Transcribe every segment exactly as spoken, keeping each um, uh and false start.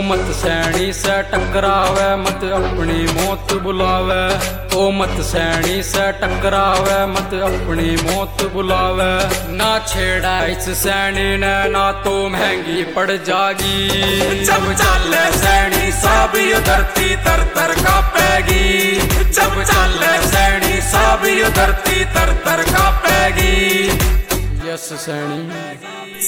मत सैनी से टकरावे, मत अपनी मौत बुलावे। ओ मत सैनी से टकरावे, मत अपनी मौत बुलावे। ना छेड़ा इस सैनी ने, ना तो महंगी पड़ जागी। जब चले सैनी साबी धरती तर तर कांपेगी। जब चले सैनी साबी धरती तर तर कांपेगी। यस सैनी।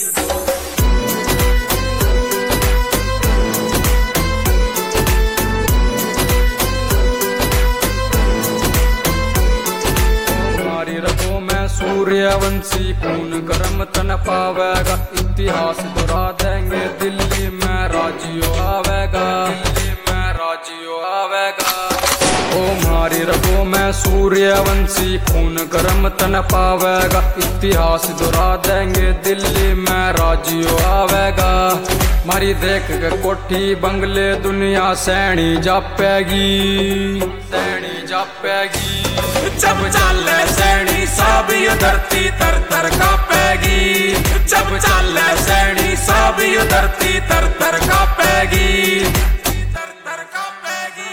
रगों में सूर्यवंशी खून गर्म तन पावेगा। इतिहास दोहरा देंगे, दिल्ली में राजियो आवेगा। दिल्ली में राजियो आवेगा। ओ मारी रगों में सूर्यवंशी खून गर्म तन पावेगा। इतिहास दोहरा देंगे, दिल्ली में राजियो आवेगा। मारी देख के कोठी बंगले दुनिया सैनी जापेगी। सैनी जापेगी। जब चले सैनी साबी धरती तर तर कांपेगी। जब चले सैनी साबी धरती तर तर कांपेगी। तर तर कांपेगी।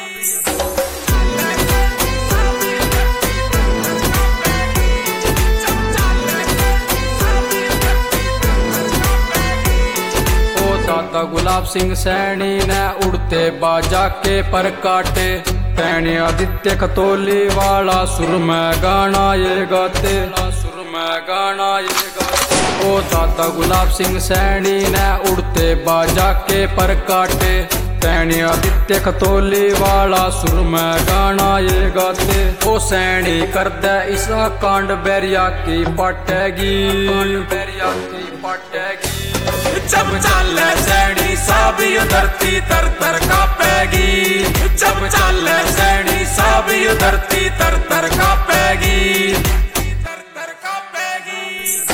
ओ दादा गुलाब सिंह सैनी ने उड़ते बाजा के पर काटे। सैनी आदित्य खतौली वाला सुर में गाना ये गाते। सुर में गाना ये गाते। ओ दादा गुलाब सिंह सैनी ने उड़ते बाजा के पर काटे। सैनी आदित्य खतौली वाला सुर में गाना ये गाते। ओ सैनी कर दे इसा कांड बैरिया की पाटेगी। बैरिया की पाटेगी। जब चले सैनी साबी धरती तर तर कांपेगी। जब चले सैनी साबी धरती तर तर कांपेगी। तर तर कांपेगी।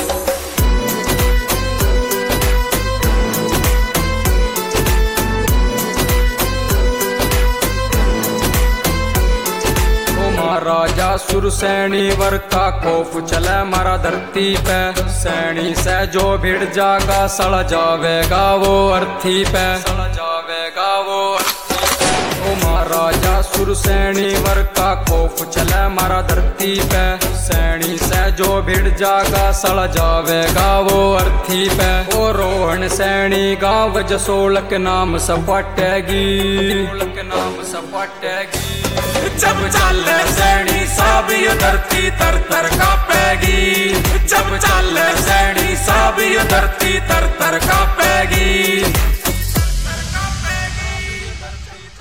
महाराजा सुर सैनी वर का खौफ चले मारा धरती पे। सैनी से जो भिड़ जागा, सड़ जावेगा वो अर्थी पे। सड़ जावेगा वो अर्थी पे। ओ महाराजा सुर सैनी वर का खौफ चले मारा धरती पे। सैनी से जो भिड़ जागा, सड़ जावेगा वो अर्थी पे। ओ रोहन सैनी गाँव जसोल के नाम सपाटेगी। के नाम सपाटेगी। जब चले सैनी साबी धरती तर तर कांपेगी। जब